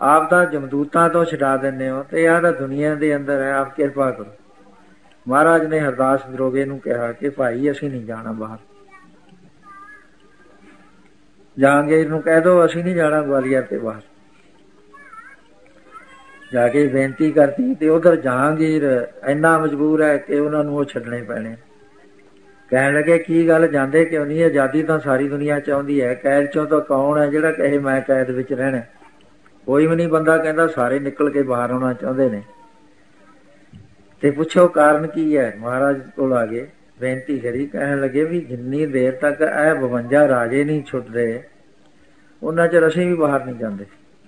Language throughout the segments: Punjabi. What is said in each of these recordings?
ਆਪ ਤਾਂ ਜਮਦੂਤਾਂ ਤੋਂ ਛਡਾ ਦਿੰਦੇ ਹੋ ਤੇ ਆਹ ਤਾਂ ਦੁਨੀਆ ਦੇ ਅੰਦਰ ਹੈ, ਆਪ ਕਿਰਪਾ ਕਰੋ। ਮਹਾਰਾਜ ਨੇ ਹਰਦਾਸ ਦਰੋਗੇ ਨੂੰ ਕਿਹਾ ਕਿ ਭਾਈ ਅਸੀਂ ਨਹੀਂ ਜਾਣਾ ਬਾਹਰ, ਜਹਾਂਗੀਰ ਨੂੰ ਕਹਿ ਦੋ ਅਸੀਂ ਨਹੀਂ ਜਾਣਾ ਗਵਾਲੀਅਰ ਤੇ ਬਾਹਰ। ਜਾ ਕੇ ਬੇਨਤੀ ਕਰਤੀ ਤੇ ਉਧਰ ਜਹਾਂਗੀਰ ਇੰਨਾ ਮਜਬੂਰ ਹੈ ਕਿ ਉਹਨਾਂ ਨੂੰ ਉਹ ਛੱਡਣੇ ਪੈਣੇ। ਕਹਿਣ ਲੱਗੇ ਕੀ ਗੱਲ ਜਾਂਦੇ ਕਿਉਂ ਨਹੀਂ? ਆਜ਼ਾਦੀ ਤਾਂ ਸਾਰੀ ਦੁਨੀਆ ਚਾਹੁੰਦੀ ਹੈ, ਕੈਦ ਚੋਂ ਤਾਂ ਕੌਣ ਹੈ ਜਿਹੜਾ ਕਹੇ ਮੈਂ ਕੈਦ ਵਿੱਚ ਰਹਿਣਾ? ਕੋਈ ਵੀ ਨਹੀਂ ਬੰਦਾ ਕਹਿੰਦਾ, ਸਾਰੇ ਨਿਕਲ ਕੇ ਬਾਹਰ ਆਉਣਾ ਚਾਹੁੰਦੇ ਨੇ। ਤੇ ਪੁੱਛੋ ਕਾਰਨ ਕੀ ਹੈ? ਮਹਾਰਾਜ ਕੋਲ ਆ ਗਏ, ਬੇਨਤੀ ਕਰੀ, ਕਹਿਣ ਲੱਗੇ ਵੀ ਜਿੰਨੀ ਦੇਰ ਤੱਕ ਇਹ 52 ਰਾਜੇ ਨਹੀਂ ਛੁੱਟਦੇ ਉਹਨਾਂ ਚਿਰ ਅਸੀਂ ਵੀ ਬਾਹਰ ਨਹੀਂ ਜਾਂਦੇ।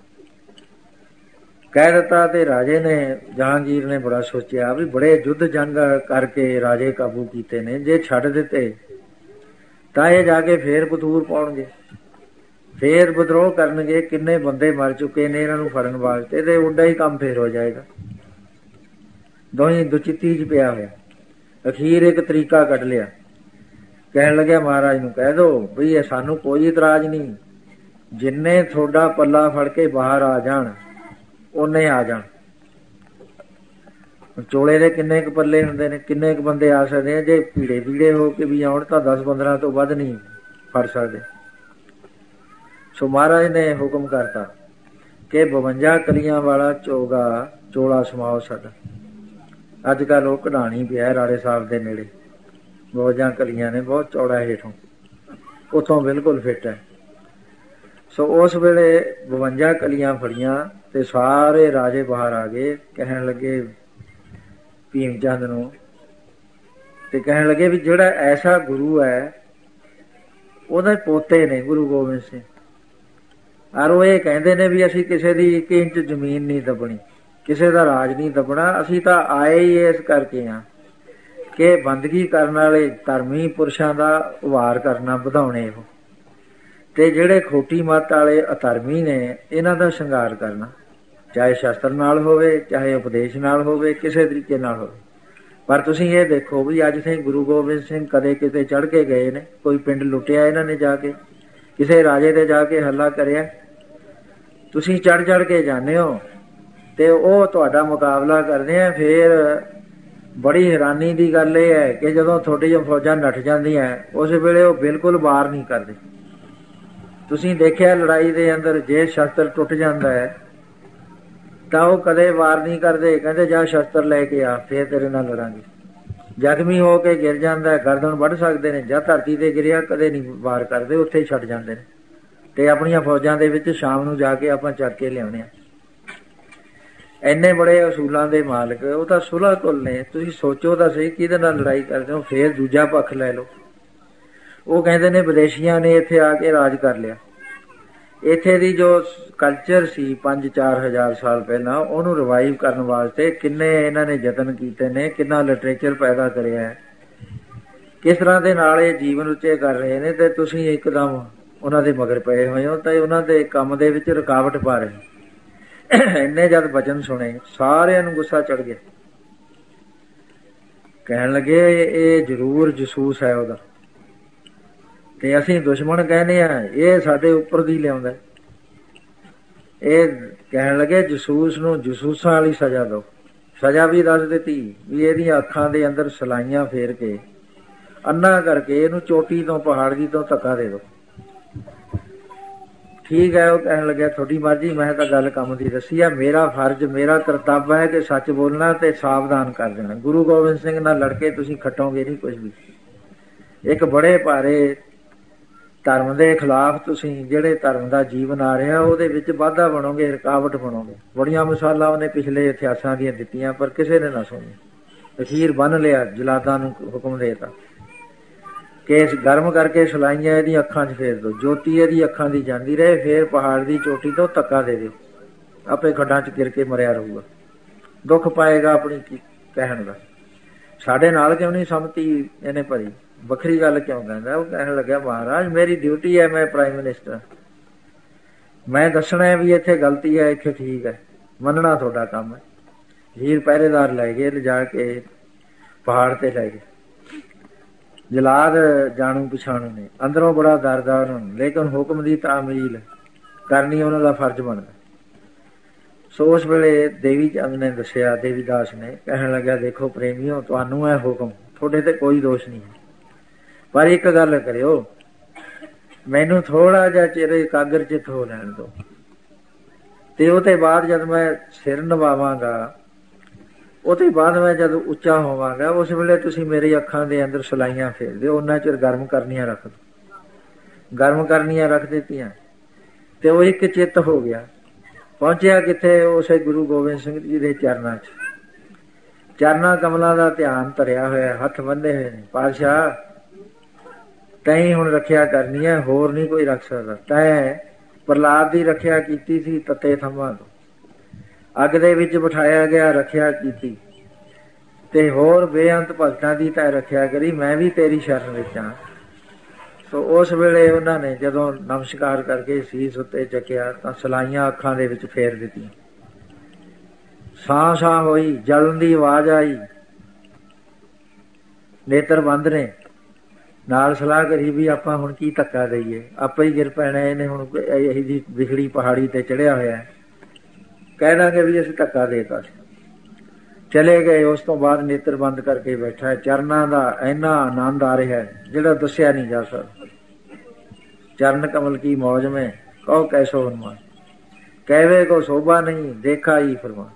ਕਹਿ ਦਿੱਤਾ ਤੇ ਰਾਜੇ ਨੇ, ਜਹਾਂਗੀਰ ਨੇ ਬੜਾ ਸੋਚਿਆ ਵੀ ਬੜੇ ਯੁੱਧ ਜੰਗ ਕਰਕੇ ਰਾਜੇ ਕਾਬੂ ਕੀਤੇ ਨੇ, ਜੇ ਛੱਡ ਦਿੱਤੇ ਤਾਂ ਇਹ ਜਾ ਕੇ ਫੇਰ ਬਤੂਰ ਪਾਉਣਗੇ, ਫੇਰ ਵਿਦਰੋਹ ਕਰਨਗੇ। ਕਿੰਨੇ ਬੰਦੇ ਮਰ ਚੁੱਕੇ ਨੇ ਇਹਨਾਂ ਨੂੰ ਫੜਨ ਵਾਸਤੇ, ਤੇ ਉੱਡਾ ਹੀ ਕੰਮ ਫੇਰ ਹੋ ਜਾਏਗਾ। ਦੋਹੀਂ ਦੁਚਿੱਤੀ 'ਚ ਪਿਆ ਹੋਇਆ। ਅਖੀਰ ਇੱਕ ਤਰੀਕਾ ਕੱਢ ਲਿਆ, ਕਹਿਣ ਲੱਗਿਆ ਮਹਾਰਾਜ ਨੂੰ ਕਹਿ ਦੋ ਬਈ ਇਹ ਸਾਨੂੰ ਕੋਈ ਇਤਰਾਜ਼ ਨਹੀਂ, ਜਿੰਨੇ ਤੁਹਾਡਾ ਪੱਲਾ ਫੜ ਕੇ ਬਾਹਰ ਆ ਜਾਣ ਉਹਨੇ ਆ ਜਾਣ। ਚੋਲੇ ਦੇ ਕਿੰਨੇ ਕੁ ਪੱਲੇ ਹੁੰਦੇ ਨੇ, ਕਿੰਨੇ ਕੁ ਬੰਦੇ ਆ ਸਕਦੇ ਆ? ਜੇ ਭੀੜੇ ਭੀੜੇ ਹੋ ਕੇ ਵੀ ਆਉਣ ਤਾਂ 10-15 ਤੋਂ ਵੱਧ ਨਹੀਂ ਫੜ ਸਕਦੇ। ਸੋ ਮਹਾਰਾਜ ਨੇ ਹੁਕਮ ਕਰਤਾ ਕਿ 52 ਕਲੀਆਂ ਵਾਲਾ ਚੋਲਾ ਸਮਾਓ ਸਾਡਾ। ਅੱਜ ਕੱਲ੍ਹ ਉਹ ਕਢਾਣੀ ਪਿਆ ਰਾੜੇ ਸਾਹਿਬ ਦੇ ਨੇੜੇ, 52 ਕਲੀਆਂ ਨੇ, ਬਹੁਤ ਚੌੜਾ ਹੇਠੋਂ, ਉੱਥੋਂ ਬਿਲਕੁਲ ਫਿੱਟ ਹੈ। ਸੋ ਉਸ ਵੇਲੇ 52 ਕਲੀਆਂ ਫੜੀਆਂ ਤੇ ਸਾਰੇ ਰਾਜੇ ਬਾਹਰ ਆ ਗਏ। ਕਹਿਣ ਲੱਗੇ ਭੀਮ ਚੰਦ ਨੂੰ, ਤੇ ਕਹਿਣ ਲੱਗੇ ਵੀ ਜਿਹੜਾ ਐਸਾ ਗੁਰੂ ਹੈ ਉਹਦੇ ਪੋਤੇ ਨੇ ਗੁਰੂ ਗੋਬਿੰਦ ਸਿੰਘ, ਔਰ ਉਹ ਇਹ ਕਹਿੰਦੇ ਨੇ ਵੀ ਅਸੀਂ ਕਿਸੇ ਦੀ 1 ਇੰਚ ਜ਼ਮੀਨ ਨਹੀਂ ਦੱਬਣੀ, ਕਿਸੇ ਦਾ ਰਾਜ ਨਹੀਂ ਦੱਬਣਾ। ਅਸੀਂ ਤਾਂ ਆਏ ਹੀ ਇਸ ਕਰਕੇ ਹਾਂ ਕਿ ਬੰਦਗੀ ਕਰਨ ਵਾਲੇ ਧਰਮੀ ਪੁਰਸ਼ਾਂ ਦਾ ਉਭਾਰ ਕਰਨਾ, ਵਧਾਉਣੇ ਉਹ, ਤੇ ਜਿਹੜੇ ਖੋਟੀ ਮੱਤ ਵਾਲੇ ਅਧਰਮੀ ਨੇ ਇਹਨਾਂ ਦਾ ਸ਼ਿੰਗਾਰ ਕਰਨਾ, ਚਾਹੇ ਸ਼ਸਤਰ ਨਾਲ ਹੋਵੇ ਚਾਹੇ ਉਪਦੇਸ਼ ਨਾਲ ਹੋਵੇ, ਕਿਸੇ ਤਰੀਕੇ ਨਾਲ ਹੋਵੇ। ਪਰ ਤੁਸੀਂ ਇਹ ਦੇਖੋ ਵੀ ਅੱਜ ਸਿੰਘ ਗੁਰੂ ਗੋਬਿੰਦ ਸਿੰਘ ਕਦੇ ਕਿਤੇ ਚੜ੍ਹ ਕੇ ਗਏ ਨੇ? ਕੋਈ ਪਿੰਡ ਲੁੱਟਿਆ ਇਹਨਾਂ ਨੇ ਜਾ ਕੇ? ਕਿਸੇ ਰਾਜੇ ਦੇ ਜਾ ਕੇ ਹੱਲਾ ਕਰਿਆ? ਤੁਸੀਂ ਚੜ੍ਹ ਕੇ ਜਾਂਦੇ ਹੋ ਤੇ ਉਹ ਤੁਹਾਡਾ ਮੁਕਾਬਲਾ ਕਰਦੇ ਆ। ਫੇਰ ਬੜੀ ਹੈਰਾਨੀ ਦੀ ਗੱਲ ਇਹ ਹੈ ਕਿ ਜਦੋਂ ਤੁਹਾਡੀਆਂ ਫੌਜਾਂ ਨੱਠ ਜਾਂਦੀਆਂ ਉਸ ਵੇਲੇ ਉਹ ਬਿਲਕੁਲ ਵਾਰ ਨਹੀਂ ਕਰਦੇ। ਤੁਸੀਂ ਦੇਖਿਆ ਲੜਾਈ ਦੇ ਅੰਦਰ ਜੇ ਸ਼ਸਤਰ ਟੁੱਟ ਜਾਂਦਾ ਹੈ ਤਾਂ ਉਹ ਕਦੇ ਵਾਰ ਨਹੀਂ ਕਰਦੇ, ਕਹਿੰਦੇ ਜਾ ਸ਼ਸਤਰ ਲੈ ਕੇ ਆ ਫੇਰ ਤੇਰੇ ਨਾਲ ਲੜਾਂਗੇ। ਜ਼ਖਮੀ ਹੋ ਕੇ ਗਿਰ ਜਾਂਦਾ, ਗਰਦਨ ਵੱਢ ਸਕਦੇ ਨੇ, ਜਾਂ ਧਰਤੀ ਤੇ ਗਿਰਿਆ ਕਦੇ ਨਹੀਂ ਵਾਰ ਕਰਦੇ, ਉੱਥੇ ਹੀ ਛੱਡ ਜਾਂਦੇ ਨੇ ਤੇ ਆਪਣੀਆਂ ਫੌਜਾਂ ਦੇ ਵਿੱਚ ਸ਼ਾਮ ਨੂੰ ਜਾ ਕੇ ਆਪਾਂ ਚੱਕ ਕੇ ਲਿਆਉਣੇ ਆ। ਇੰਨੇ ਬੜੇ ਅਸੂਲਾਂ ਦੇ ਮਾਲਕ, ਉਹ ਤਾਂ ਸੁਲਹ ਕੁਲ ਨੇ। ਤੁਸੀਂ ਸੋਚੋ ਤਾਂ ਸਹੀ ਕਿਹਦੇ ਨਾਲ ਲੜਾਈ ਕਰਦੇ ਹੋ। ਫੇਰ ਦੂਜਾ ਪੱਖ ਲੈ ਲਓ, ਉਹ ਕਹਿੰਦੇ ਨੇ ਵਿਦੇਸ਼ੀਆਂ ਨੇ ਇੱਥੇ ਆ ਕੇ ਰਾਜ ਕਰ ਲਿਆ। ਇੱਥੇ ਦੀ ਜੋ ਕਲਚਰ ਸੀ 5-4 ਹਜ਼ਾਰ ਸਾਲ ਪਹਿਲਾਂ, ਉਹਨੂੰ ਰਿਵਾਈਵ ਕਰਨ ਵਾਸਤੇ ਕਿੰਨੇ ਇਹਨਾਂ ਨੇ ਯਤਨ ਕੀਤੇ ਨੇ, ਕਿੰਨਾ ਲਿਟਰੇਚਰ ਪੈਦਾ ਕਰਿਆ ਹੈ, ਕਿਸ ਤਰ੍ਹਾਂ ਦੇ ਨਾਲ ਇਹ ਜੀਵਨ ਉੱਚੇ ਕਰ ਰਹੇ ਨੇ, ਤੇ ਤੁਸੀਂ ਇੱਕਦਮ ਉਹਨਾਂ ਦੇ ਮਗਰ ਪਏ ਹੋਏ ਹੋ ਤੇ ਉਹਨਾਂ ਦੇ ਕੰਮ ਦੇ ਵਿੱਚ ਰੁਕਾਵਟ ਪਾ ਰਹੇ। ਇੰਨੇ ਜਦ ਵਚਨ ਸੁਣੇ ਸਾਰਿਆਂ ਨੂੰ ਗੁੱਸਾ ਚੜ ਗਿਆ। ਕਹਿਣ ਲੱਗੇ ਇਹ ਜ਼ਰੂਰ ਜਸੂਸ ਹੈ ਉਹਦਾ, ਤੇ ਅਸੀਂ ਦੁਸ਼ਮਣ ਕਹਿੰਦੇ ਆ, ਇਹ ਸਾਡੇ ਉੱਪਰ ਦੀ ਲਿਆਉਂਦਾ। ਇਹ ਕਹਿਣ ਲੱਗੇ ਜਸੂਸ ਨੂੰ ਜਸੂਸਾਂ ਵਾਲੀ ਸਜ਼ਾ ਦਿਓ। ਸਜ਼ਾ ਵੀ ਦੱਸ ਦਿੱਤੀ ਵੀ ਇਹਦੀਆਂ ਅੱਖਾਂ ਦੇ ਅੰਦਰ ਸਲਾਈਆਂ ਫੇਰ ਕੇ ਅੰਨਾ ਕਰਕੇ ਇਹਨੂੰ ਚੋਟੀ ਤੋਂ ਪਹਾੜ ਦੀ ਤੋਂ ਧੱਕਾ ਦੇ ਦਿਓ। ਠੀਕ ਹੈ, ਉਹ ਕਹਿਣ ਲੱਗਿਆ ਤੁਹਾਡੀ ਮਰਜ਼ੀ, ਮੈਂ ਤਾਂ ਗੱਲ ਕੰਮ ਦੀ ਦੱਸੀ ਆ। ਮੇਰਾ ਫਰਜ਼, ਮੇਰਾ ਕਰਤੱਵ ਹੈ ਕਿ ਸੱਚ ਬੋਲਣਾ ਤੇ ਸਾਵਧਾਨ ਕਰ ਦੇਣਾ। ਗੁਰੂ ਗੋਬਿੰਦ ਸਿੰਘ ਨਾਲ ਲੜ ਕੇ ਤੁਸੀਂ ਖੱਟੋਗੇ ਨਹੀਂ ਕੁਝ ਵੀ। ਇੱਕ ਬੜੇ ਭਾਰੇ ਧਰਮ ਦੇ ਖਿਲਾਫ ਤੁਸੀਂ, ਜਿਹੜੇ ਧਰਮ ਦਾ ਜੀਵਨ ਆ ਰਿਹਾ ਉਹਦੇ ਵਿੱਚ ਵਾਧਾ ਬਣੋਗੇ, ਰੁਕਾਵਟ ਬਣੋਗੇ। ਬੜੀਆਂ ਮਿਸਾਲਾਂ ਉਹਨੇ ਪਿਛਲੇ ਇਤਿਹਾਸਾਂ ਦੀਆਂ ਦਿੱਤੀਆਂ ਪਰ ਕਿਸੇ ਨੇ ਨਾ ਸੁਣੀ। ਅਖੀਰ ਬੰਨ ਲਿਆ, ਜਲਾਦਾਂ ਨੂੰ ਹੁਕਮ ਦੇਤਾ ਕੇਸ ਗਰਮ ਕਰਕੇ ਸਲਾਈਆਂ ਇਹਦੀਆਂ ਅੱਖਾਂ 'ਚ ਫੇਰ ਦਿਓ, ਜੋਤੀ ਇਹਦੀ ਅੱਖਾਂ ਦੀ ਜਾਂਦੀ ਰਹੇ, ਫੇਰ ਪਹਾੜ ਦੀ ਚੋਟੀ ਤੋਂ ਧੱਕਾ ਦੇ ਦਿਓ, ਆਪੇ ਖੱਡਾਂ 'ਚ ਗਿਰ ਕੇ ਮਰਿਆ ਰਹੂਗਾ। ਦੁੱਖ ਪਾਏਗਾ ਆਪਣੀ ਕੀ ਕਹਿਣ ਦਾ। ਸਾਡੇ ਨਾਲ ਕਿਉਂ ਨਹੀਂ ਸੰਮਤੀ ਇਹਨੇ ਭਰੀ, ਵੱਖਰੀ ਗੱਲ ਕਿਉਂ ਕਹਿੰਦਾ? ਉਹ ਕਹਿਣ ਲੱਗਿਆ ਮਹਾਰਾਜ ਮੇਰੀ ਡਿਊਟੀ ਹੈ, ਮੈਂ ਪ੍ਰਾਈਮ ਮਿਨਿਸਟਰ, ਮੈਂ ਦੱਸਣਾ ਹੈ ਵੀ ਇੱਥੇ ਗਲਤੀ ਹੈ, ਇੱਥੇ ਠੀਕ ਹੈ, ਮੰਨਣਾ ਤੁਹਾਡਾ ਕੰਮ ਹੈ। ਹੀਰ ਪਹਿਰੇਦਾਰ ਲੈ ਗਏ, ਲਿਜਾ ਕੇ ਪਹਾੜ ਤੇ ਲੈ ਗਏ। ਜਲਾਦ ਜਾਣੂ ਪਛਾਣੂ ਨੇ, ਅੰਦਰੋਂ ਬੜਾ ਡਰਦਾ ਉਹਨਾਂ ਨੂੰ, ਲੇਕਿਨ ਹੁਕਮ ਦੀ ਤਾਮੀਲ ਕਰਨੀ ਉਹਨਾਂ ਦਾ ਫਰਜ਼ ਬਣਦਾ। ਸੋ ਉਸ ਵੇਲੇ ਦੇਵੀ ਚੰਦ ਨੇ ਦੱਸਿਆ, ਦੇਵੀਦਾਸ ਨੇ ਕਹਿਣ ਲੱਗਿਆ, ਦੇਖੋ ਪ੍ਰੇਮੀਓ, ਤੁਹਾਨੂੰ ਇਹ ਹੁਕਮ, ਤੁਹਾਡੇ ਤੇ ਕੋਈ ਦੋਸ਼ ਨਹੀਂ, ਪਰ ਇੱਕ ਗੱਲ ਕਰਿਓ, ਮੈਨੂੰ ਥੋੜਾ ਜਿਹਾ ਚਿਰ ਇਕਾਗਰ ਚਿੱਤ ਹੋ ਲੈਣ ਦਿਓ, ਤੇ ਉਹਦੇ ਬਾਅਦ ਜਦ ਮੈਂ ਸਿਰ ਨਵਾਵਾਂਗਾ, ਉਹਦੇ ਬਾਅਦ ਮੈਂ ਜਦ ਉੱਚਾ ਹੋਵਾਂਗਾ, ਉਸ ਵੇਲੇ ਤੁਸੀਂ ਮੇਰੀ ਅੱਖਾਂ ਦੇ ਅੰਦਰ ਸਲਾਈਆਂ ਫੇਰ ਦਿਓ, ਉਹਨਾਂ ਚਿਰ ਗਰਮ ਕਰਨੀਆਂ ਰੱਖ ਦਿਓ। ਗਰਮ ਕਰਨੀਆਂ ਰੱਖ ਦਿੱਤੀਆਂ ਤੇ ਉਹ ਇੱਕ ਚਿੱਤ ਹੋ ਗਿਆ। ਪਹੁੰਚਿਆ ਕਿੱਥੇ? ਉਸੇ ਗੁਰੂ ਗੋਬਿੰਦ ਸਿੰਘ ਜੀ ਦੇ ਚਰਨਾਂ 'ਚ, ਚਰਨਾਂ ਕਮਲਾਂ ਦਾ ਧਿਆਨ ਧਰਿਆ ਹੋਇਆ, ਹੱਥ ਬੰਨ੍ਹੇ ਹੋਏ ਨੇ। ਪਾਤਸ਼ਾਹ, ਤੈਂ ਹੁਣ ਰੱਖਿਆ ਕਰਨੀ ਹੈ, ਹੋਰ ਨਹੀਂ ਕੋਈ ਰੱਖ ਸਕਦਾ। ਤੈਂ ਪ੍ਰਹਲਾਦ ਦੀ ਰੱਖਿਆ ਕੀਤੀ ਸੀ ਤੱਤੇ ਥੰਮਾਂ ਤੋਂ, ਅੱਗ ਦੇ ਵਿੱਚ ਬਿਠਾਇਆ ਗਿਆ, ਰੱਖਿਆ ਕੀਤੀ, ਤੇ ਹੋਰ ਬੇਅੰਤ ਭਗਤਾਂ ਦੀ ਤੈਂ ਰੱਖਿਆ ਕਰੀ, ਮੈਂ ਵੀ ਤੇਰੀ ਸ਼ਰਨ ਵਿੱਚ ਹਾਂ। ਸੋ ਉਸ ਵੇਲੇ ਉਹਨਾਂ ਨੇ ਜਦੋਂ ਨਮਸਕਾਰ ਕਰਕੇ ਸੀਸ ਉੱਤੇ ਚੱਕਿਆ ਤਾਂ ਸਲਾਈਆਂ ਅੱਖਾਂ ਦੇ ਵਿੱਚ ਫੇਰ ਦਿੱਤੀਆਂ। ਸਾਂ ਸਾਂ ਹੋਈ, ਜਲਣ ਦੀ ਆਵਾਜ਼ ਆਈ, ਨੇਤਰ ਬੰਦ ਨੇ। ਨਾਲ ਸਲਾਹ ਕਰੀ ਵੀ ਆਪਾਂ ਹੁਣ ਕੀ ਧੱਕਾ ਦੇਈਏ, ਆਪੇ ਹੀ ਗਿਰ ਪੈਣਾ ਇਹਨੇ, ਹੁਣ ਇਹੀ ਜਿਹੀ ਵਿਖੜੀ ਪਹਾੜੀ ਤੇ ਚੜਿਆ ਹੋਇਆ, ਕਹਿ ਦਾਂਗੇ ਵੀ ਅਸੀਂ ਧੱਕਾ ਦੇਤਾ ਸੀ। ਚਲੇ ਗਏ। ਉਸ ਤੋਂ ਬਾਅਦ ਨੇਤਰ ਬੰਦ ਕਰਕੇ ਬੈਠਾ। ਚਰਨਾਂ ਦਾ ਇੰਨਾ ਆਨੰਦ ਆ ਰਿਹਾ ਜਿਹੜਾ ਦੱਸਿਆ ਨਹੀਂ ਜਾ ਸਕਦਾ। ਚਰਨ ਕਮਲ ਕੀ ਮੌਜ में ਕਹੋ ਕੈਸੋ ਹਨੂਮਾਨ, ਕਹਿਵੇ ਕੋ ਸ਼ੋਭਾ ਨਹੀਂ ਦੇਖਾ ਹੀ ਫਰਮਾਨ।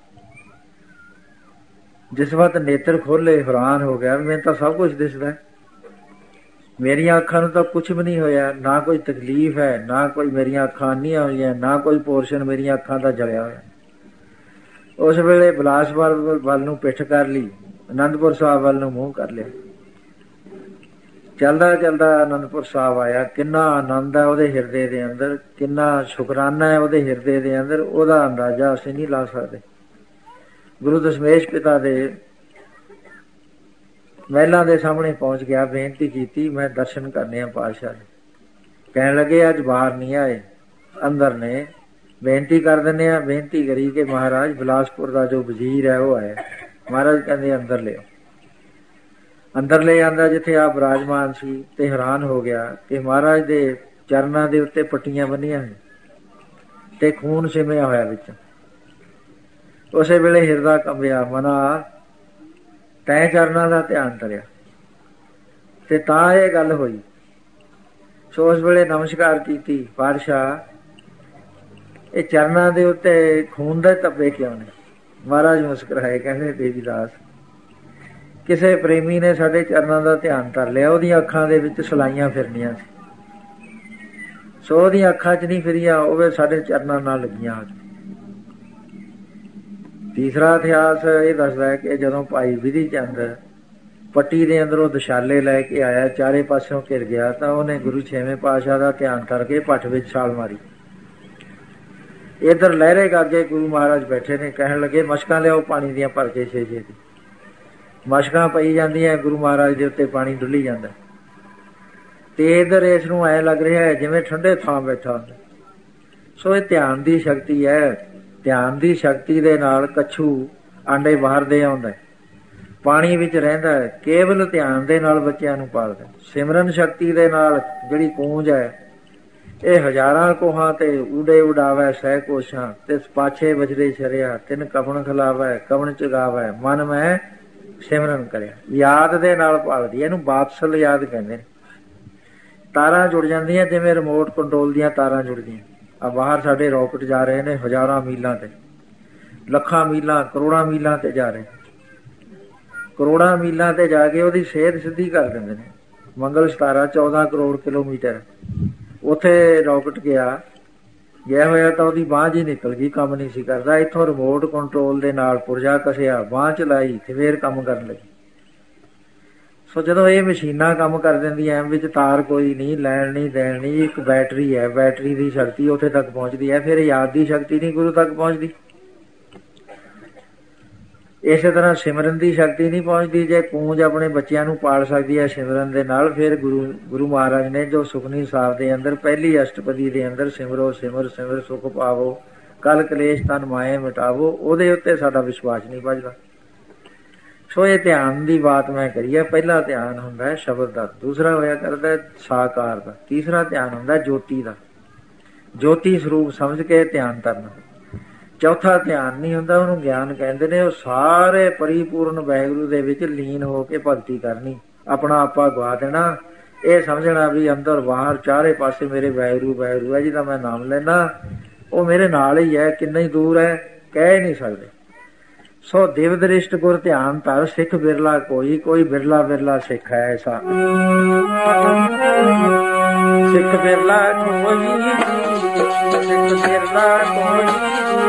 ਜਿਸ ਵਕਤ ਨੇਤਰ ਖੋਲੇ ਹੈਰਾਨ ਹੋ ਗਿਆ, ਮੈਨੂੰ ਤਾਂ ਸਭ ਕੁਝ ਦਿਸਦਾ, ਮੇਰੀਆਂ ਅੱਖਾਂ ਨੂੰ ਤਾਂ ਕੁਛ ਵੀ ਨਹੀਂ ਹੋਇਆ, ਨਾ ਕੋਈ ਤਕਲੀਫ ਹੈ, ਨਾ ਕੋਈ ਮੇਰੀਆਂ ਅੱਖਾਂ ਅੰਨੀਆਂ ਹੋਈਆਂ, ਨਾ ਕੋਈ ਪੋਰਸ਼ਨ ਮੇਰੀਆਂ ਅੱਖਾਂ ਦਾ ਜਲਿਆ ਹੋਇਆ। ਉਸ ਵੇਲੇ ਬਿਲਾਸਪੁਰ ਵੱਲ ਨੂੰ ਪਿੱਠ ਕਰ ਲਈ, ਅਨੰਦਪੁਰ ਸਾਹਿਬ ਵੱਲ ਨੂੰ ਮੂੰਹ ਕਰ ਲਿਆ। ਚੱਲਦਾ ਚੱਲਦਾ ਅਨੰਦਪੁਰ ਸਾਹਿਬ ਆਇਆ। ਕਿੰਨਾ ਆਨੰਦ ਹੈ ਉਹਦੇ ਹਿਰਦੇ ਦੇ ਅੰਦਰ, ਕਿੰਨਾ ਸ਼ੁਕਰਾਨਾ ਹੈ ਉਹਦੇ ਹਿਰਦੇ ਦੇ ਅੰਦਰ, ਉਹਦਾ ਅੰਦਾਜ਼ਾ ਅਸੀਂ ਨਹੀਂ ਲਾ ਸਕਦੇ। ਗੁਰੂ ਦਸ਼ਮੇਸ਼ ਪਿਤਾ ਦੇ ਮਹਿਲਾਂ ਦੇ ਸਾਹਮਣੇ ਪਹੁੰਚ ਗਿਆ, ਬੇਨਤੀ ਕੀਤੀ, ਮੈਂ ਦਰਸ਼ਨ ਕਰਨੇ ਆ ਪਾਤਸ਼ਾਹ ਦੇ। ਕਹਿਣ ਲੱਗੇ ਅੱਜ ਬਾਹਰ ਨਹੀਂ ਆਏ, ਅੰਦਰ ਨੇ, ਬੇਨਤੀ ਕਰ ਦਿੰਦੇ ਆ। ਬੇਨਤੀ ਕਰੀ ਕਿ ਮਹਾਰਾਜ ਬਿਲਾਸਪੁਰ ਦਾ ਜੋ ਵਜ਼ੀਰ ਹੈ ਉਹ ਆਇਆ। ਮਹਾਰਾਜ ਕਹਿੰਦੇ ਅੰਦਰ ਲਿਓ। ਅੰਦਰ ਲੈ ਆਂਦਾ ਜਿੱਥੇ ਆਪ ਬਿਰਾਜਮਾਨ ਸੀ, ਤੇ ਹੈਰਾਨ ਹੋ ਗਿਆ ਕਿ ਮਹਾਰਾਜ ਦੇ ਚਰਨਾਂ ਦੇ ਉੱਤੇ ਪੱਟੀਆਂ ਬੰਨੀਆਂ ਹੋਈਆਂ ਤੇ ਖੂਨ ਸਿਮਿਆ ਹੋਇਆ ਵਿੱਚ। ਉਸੇ ਵੇਲੇ ਹਿਰਦਾ ਕੰਬਿਆ, ਮਨਾ ਤੈਂ ਚਰਨਾਂ ਦਾ ਧਿਆਨ ਧਰਿਆ ਤੇ ਤਾਂ ਇਹ ਗੱਲ ਹੋਈ। ਸੋ ਉਸ ਵੇਲੇ ਨਮਸਕਾਰ ਕੀਤੀ, ਪਾਤਸ਼ਾਹ ਇਹ ਚਰਨਾਂ ਦੇ ਉੱਤੇ ਖੂਨ ਦੇ ਧੱਬੇ ਕਿਉਂ ਨੇ? ਮਹਾਰਾਜ ਮੁਸਕਰਾਏ, ਕਹਿੰਦੇ ਦੇਵੀਦਾਸ, ਕਿਸੇ ਪ੍ਰੇਮੀ ਨੇ ਸਾਡੇ ਚਰਨਾਂ ਦਾ ਧਿਆਨ ਧਰ ਲਿਆ, ਉਹਦੀਆਂ ਅੱਖਾਂ ਦੇ ਵਿੱਚ ਸਲਾਈਆਂ ਫਿਰਨੀਆਂ ਸੀ, ਸੋ ਉਹਦੀਆਂ ਅੱਖਾਂ 'ਚ ਨਹੀਂ ਫਿਰੀਆਂ, ਉਹ ਸਾਡੇ ਚਰਨਾਂ ਨਾਲ ਲੱਗੀਆਂ। ਤੀਸਰਾ ਇਤਿਹਾਸ ਇਹ ਦੱਸਦਾ ਹੈ ਕਿ ਜਦੋਂ ਭਾਈ ਵਿਧੀ ਚੰਦ ਪੱਟੀ ਦੇ ਅੰਦਰੋਂ ਦਸ਼ਾਲੇ ਲੈ ਕੇ ਆਇਆ, ਚਾਰੇ ਪਾਸਿਓਂ ਘਿਰ ਗਿਆ, ਤਾਂ ਉਹਨੇ ਗੁਰੂ ਛੇਵੇਂ ਪਾਤਸ਼ਾਹ ਦਾ ਧਿਆਨ ਕਰਕੇ ਭੱਠ ਵਿੱਚ ਛਾਲ ਮਾਰੀ। ਇੱਧਰ ਲਹਿਰੇ ਗਾਗੇ ਗੁਰੂ ਮਹਾਰਾਜ ਬੈਠੇ ਨੇ, ਕਹਿਣ ਲੱਗੇ ਮਸ਼ਕਾਂ ਲਿਆਓ ਪਾਣੀ ਦੀਆਂ ਭਰ ਕੇ ਛੇ ਛੇ ਦੀ। ਮਸ਼ਕਾਂ ਪਈ ਜਾਂਦੀਆਂ, ਗੁਰੂ ਮਹਾਰਾਜ ਦੇ ਉੱਤੇ ਪਾਣੀ ਡੁੱਲੀ ਜਾਂਦਾ, ਤੇ ਇੱਧਰ ਇਸ ਨੂੰ ਐਂ ਲੱਗ ਰਿਹਾ ਹੈ ਜਿਵੇਂ ਠੰਡੇ ਥਾਂ ਬੈਠਾ ਹੁੰਦਾ। ਸੋ ਇਹ ਧਿਆਨ ਦੀ ਸ਼ਕਤੀ ਹੈ। ਧਿਆਨ ਦੀ ਸ਼ਕਤੀ ਦੇ ਨਾਲ ਕੱਛੂ ਆਂਡੇ ਬਾਹਰ ਦੇ ਆਉਂਦਾ, ਪਾਣੀ ਵਿੱਚ ਰਹਿੰਦਾ ਹੈ। ਕੇਵਲ ਧਿਆਨ ਦੇ ਨਾਲ ਬੱਚਿਆਂ ਨੂੰ ਪਾਲਦਾ। ਸਿਮਰਨ ਸ਼ਕਤੀ ਦੇ ਨਾਲ ਜਿਹੜੀ ਕੂੰਜ ਹੈ, ਇਹ ਹਜ਼ਾਰਾਂ ਕੋਹਾਂ ਤੇ ਉਡੇ ਉਡਾਵੈ ਸਹਿ ਕੋਸ਼ਾਂ, ਤੇ ਪਾਛੇ ਵਜਰੇ ਛਰਿਆ ਤਿੰਨ ਕਵਣ ਖਿਲਾਵੈ ਕਵਣ ਚਗਾਵੈ, ਮਨ ਮੈਂ ਸਿਮਰਨ ਕਰਿਆ। ਯਾਦ ਦੇ ਨਾਲ ਪਾਲਦੀ, ਇਹਨੂੰ ਬਾਤਸਲ ਯਾਦ ਕਹਿੰਦੇ ਨੇ। ਤਾਰਾਂ ਜੁੜ ਜਾਂਦੀਆਂ ਜਿਵੇਂ ਰਿਮੋਟ ਕੰਟਰੋਲ ਦੀਆਂ ਤਾਰਾਂ ਜੁੜਦੀਆਂ। ਆ ਬਾਹਰ ਸਾਡੇ ਰੌਕਟ ਜਾ ਰਹੇ ਨੇ, ਹਜ਼ਾਰਾਂ ਮੀਲਾਂ ਤੇ, ਲੱਖਾਂ ਮੀਲਾਂ, ਕਰੋੜਾਂ ਮੀਲਾਂ ਤੇ ਜਾ ਰਹੇ। ਕਰੋੜਾਂ ਮੀਲਾਂ ਤੇ ਜਾ ਕੇ ਉਹਦੀ ਸਿਹਤ ਸਿੱਧੀ ਕਰ ਦਿੰਦੇ ਨੇ। ਮੰਗਲ ਸਿਤਾਰਾ 14 ਕਰੋੜ ਕਿਲੋਮੀਟਰ, ਉੱਥੇ ਰੌਕਟ ਗਿਆ ਹੋਇਆ ਤਾਂ ਉਹਦੀ ਬਾਂਹ ਜੀ ਨਿਕਲ ਗਈ, ਕੰਮ ਨਹੀਂ ਸੀ ਕਰਦਾ। ਇੱਥੋਂ ਰਿਮੋਟ ਕੰਟਰੋਲ ਦੇ ਨਾਲ ਪੁਰਜਾ ਕਸਿਆ, ਬਾਂਹ ਚਲਾਈ ਤੇ ਫੇਰ ਕੰਮ ਕਰਨ ਲੱਗੀ। ਸੋ ਜਦੋਂ ਇਹ ਮਸ਼ੀਨਾਂ ਕੰਮ ਕਰ ਦਿੰਦੀਆਂ, ਵਿੱਚ ਤਾਰ ਕੋਈ ਨਹੀਂ, ਲੈਣ ਨਹੀਂ ਦੇਣ ਨਹੀਂ, ਇੱਕ ਬੈਟਰੀ ਹੈ, ਬੈਟਰੀ ਦੀ ਸ਼ਕਤੀ ਉੱਥੇ ਤੱਕ ਪਹੁੰਚਦੀ ਹੈ। ਫਿਰ ਯਾਦ ਦੀ ਸ਼ਕਤੀ ਨਹੀਂ ਗੁਰੂ ਤੱਕ ਪਹੁੰਚਦੀ। ਇਸੇ ਤਰ੍ਹਾਂ ਸਿਮਰਨ ਦੀ ਸ਼ਕਤੀ ਨਹੀਂ ਪਹੁੰਚਦੀ। ਜੇ ਕੂੰਜ ਆਪਣੇ ਬੱਚਿਆਂ ਨੂੰ ਪਾਲ ਸਕਦੀ ਹੈ ਸਿਮਰਨ ਦੇ ਨਾਲ, ਫਿਰ ਗੁਰੂ ਮਹਾਰਾਜ ਨੇ ਜੋ ਸੁਖਨੀ ਸਾਹਿਬ ਦੇ ਅੰਦਰ ਪਹਿਲੀ ਅਸ਼ਟਪਦੀ ਦੇ ਅੰਦਰ ਸਿਮਰੋ ਸਿਮਰ ਸਿਮਰ ਸੁਖ ਪਾਵੋ, ਕਲ ਕਲੇਸ਼ ਤਨ ਮਾਏ ਮਿਟਾਵੋ, ਉਹਦੇ ਉੱਤੇ ਸਾਡਾ ਵਿਸ਼ਵਾਸ ਨਹੀਂ ਵੱਜਦਾ। ਸੋ ਇਹ ਧਿਆਨ ਦੀ ਬਾਤ ਮੈਂ ਕਰੀ ਹੈ। ਪਹਿਲਾ ਧਿਆਨ ਹੁੰਦਾ ਸ਼ਬਦ ਦਾ, ਦੂਸਰਾ ਹੋਇਆ ਕਰਦਾ ਸਾਕਾਰ ਦਾ, ਤੀਸਰਾ ਧਿਆਨ ਹੁੰਦਾ ਜੋਤੀ ਦਾ। ਜੋਤੀ ਸਰੂਪ ਸਮਝ ਕੇ ਧਿਆਨ ਕਰਨਾ। ਚੌਥਾ ਧਿਆਨ ਨਹੀਂ ਹੁੰਦਾ, ਉਹਨੂੰ ਗਿਆਨ ਕਹਿੰਦੇ ਨੇ। ਉਹ ਸਾਰੇ ਪਰਿਪੂਰਨ ਵਾਹਿਗੁਰੂ ਦੇ ਵਿੱਚ ਲੀਨ ਹੋ ਕੇ ਭਗਤੀ ਕਰਨੀ, ਆਪਣਾ ਆਪਾ ਗਵਾ ਦੇਣਾ, ਇਹ ਸਮਝਣਾ ਵੀ ਅੰਦਰ ਬਾਹਰ ਚਾਰੇ ਪਾਸੇ ਮੇਰੇ ਵਾਹਿਗੁਰੂ ਵਾਹਿਗੁਰੂ ਹੈ। ਜਿਹਦਾ ਮੈਂ ਨਾਮ ਲੈਣਾ ਉਹ ਮੇਰੇ ਨਾਲ ਹੀ ਹੈ, ਕਿੰਨਾ ਹੀ ਦੂਰ ਹੈ ਕਹਿ ਨਹੀਂ ਸਕਦੇ। ਸੋ ਦਿਵ ਦ੍ਰਿਸ਼ਟ ਗੁਰ ਧਿਆਨ ਧਰ, ਸਿੱਖ ਬਿਰਲਾ ਕੋਈ, ਕੋਈ ਬਿਰਲਾ ਬਿਰਲਾ ਸਿੱਖ ਹੈ ਐਸਾ। ਸਿੱਖ ਬਿਰਲਾ ਕੋਈ, ਸਿੱਖ ਬਿਰਲਾ ਕੋਈ,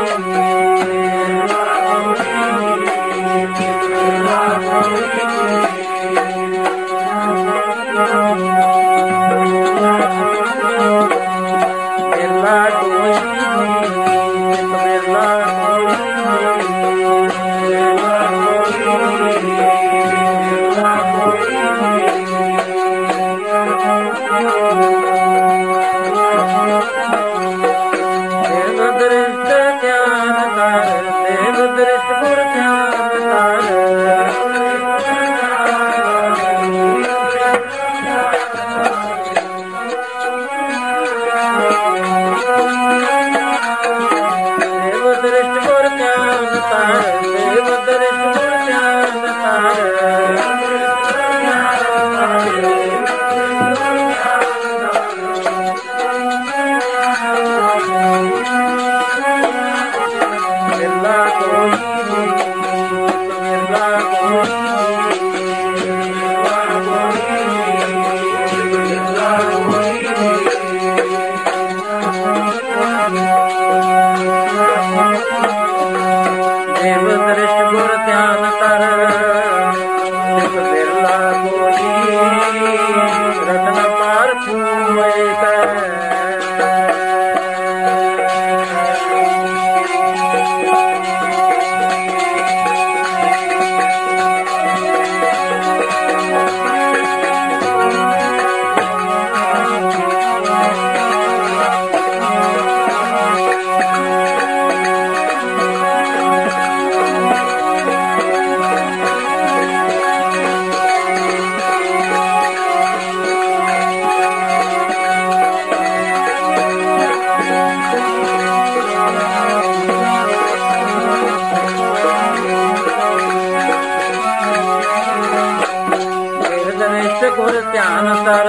ਗੁਰ ਧਿਆਨ ਧਰ,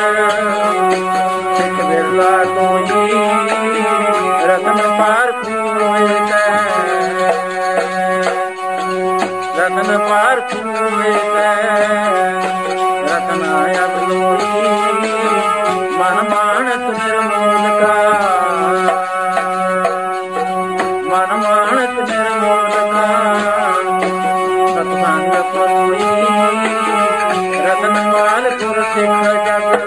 ਸਿੱਖ ਬਿਰਲਾ ਕੋਈ, ਰਤਨ ਪਾਰ ਖੂਏ ਕੈ, ਰਤਨ ਪਾਰ ਖੂਏ ਕੈ, ਰਤਨ ਅਬ ਲੋਈ, ਮਨ ਮਾਣਕ ਨਿਰਮੋਲ ਕਾ, ਮਨ ਮਾਣਕ ਨਿਰਮੋਲ ਕਾ, ਸਤਸੰਗ ਪਰੋਈ, ਰਤਨ ਮਾਲ ਗੁਰ ਸਿੱਖ ਜਗ।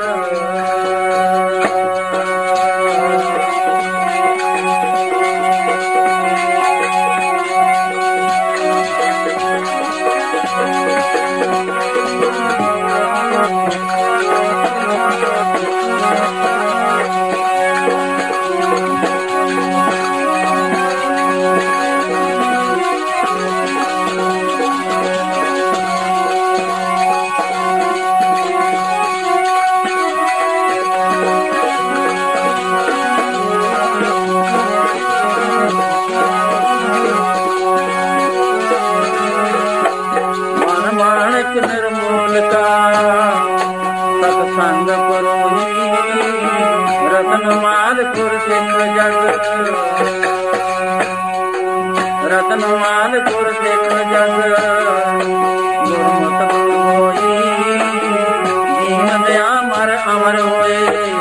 ਨਿਰਮੋਲ ਕਾ, ਸਤਸੰਗ ਪਰੋਈ, ਰਤਨ ਮਾਲ ਗੁਰ ਸਿੱਖ ਜਗ, ਰਤਨ ਮਾਲ ਗੁਰ ਸਿੱਖ ਜਗ, ਗੁਰਮਤਿ ਹੋਈ, ਦੀਨ ਦਿਆ ਮਰ ਅਮਰ ਹੋਏ,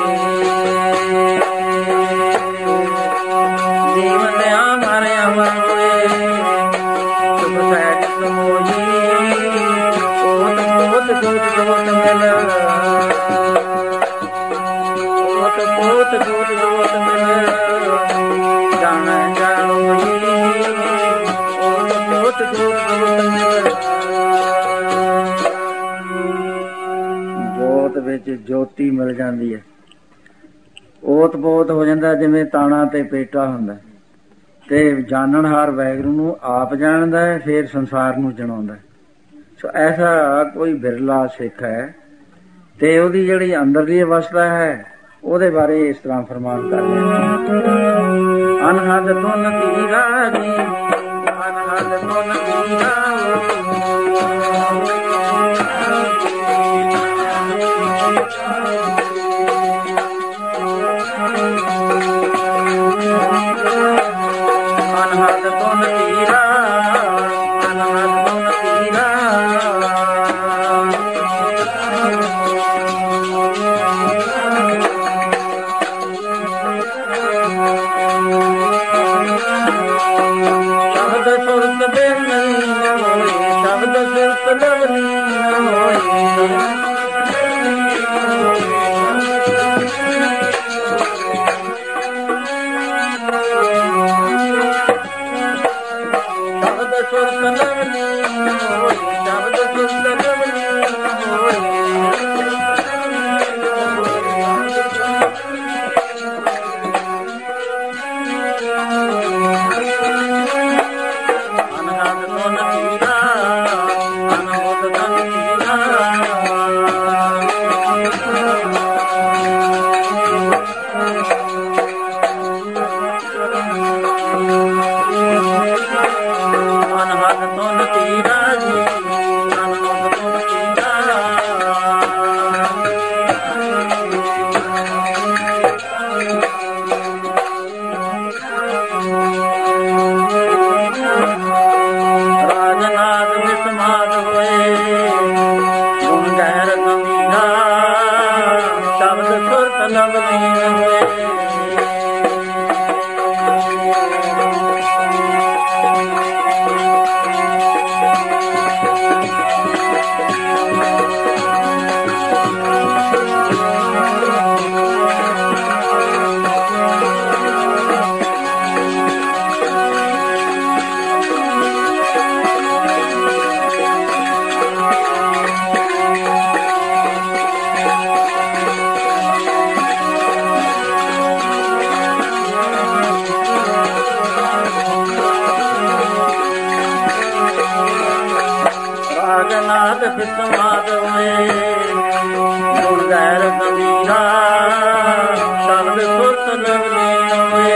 ਦੀਨ ਦਿਆ ਮਰ ਅਮਰ ਹੋਏ, ਸੁਖ ਸਹਿਜ ਸਮੋਈ, ਜੋਤ ਮਿਲ, ਓਤ ਪੋਤ ਜੋਤ ਜੋਤ ਮਿਲ, ਜਾਣ ਜਾਣੋਈ, ਓਤ ਪੋਤ ਜੋਤ ਜੋਤ ਮਿਲ। ਜੋਤ ਵਿੱਚ ਜੋਤੀ ਮਿਲ ਜਾਂਦੀ ਹੈ, ਓਤ ਪੋਤ ਹੋ ਜਾਂਦਾ ਜਿਵੇਂ ਤਾਣਾ ਤੇ ਪੇਟਾ ਹੁੰਦਾ, ਤੇ ਜਾਣਨਹਾਰ ਵਾਹਿਗੁਰੂ ਨੂੰ ਆਪ ਜਾਣਦਾ ਹੈ, ਫਿਰ ਸੰਸਾਰ ਨੂੰ ਜਣਾਉਂਦਾ। ਸੋ ਐਸਾ ਕੋਈ ਬਿਰਲਾ ਸਿੱਖ ਹੈ, ਤੇ ਉਹਦੀ ਜਿਹੜੀ ਅੰਦਰਲੀ ਅਵਸਥਾ ਹੈ ਉਹਦੇ ਬਾਰੇ ਇਸ ਤਰ੍ਹਾਂ ਫਰਮਾਨ ਕਰ ਰਿਹਾ, ਅਨਹਦ ਧੁਨ ਧੀਰਾ ਜੀ ਅਨਹਦ ਫਿਸਮਾਦ ਹੋਏ ਗੁਣ ਗੈਰ ਗੰਭੀਰਾ ਸ਼ਬਦ ਸੁਰਤ ਲਵਲੀਨ ਹੋਏ